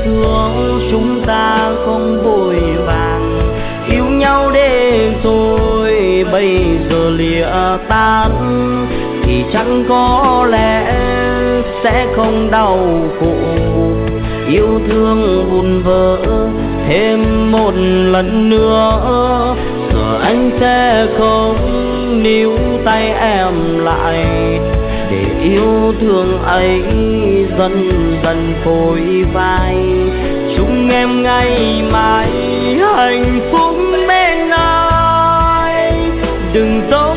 thương chúng ta không vội vàng, yêu nhau để rồi bây giờ lìa tan thì chẳng có lẽ sẽ không đau khổ. Yêu thương vụn vỡ thêm một lần nữa, giờ anh sẽ không níu tay em lại, để yêu thương ấy dần dần phôi phai. Chúc em ngày mai hạnh phúc bên ai, đừng giấu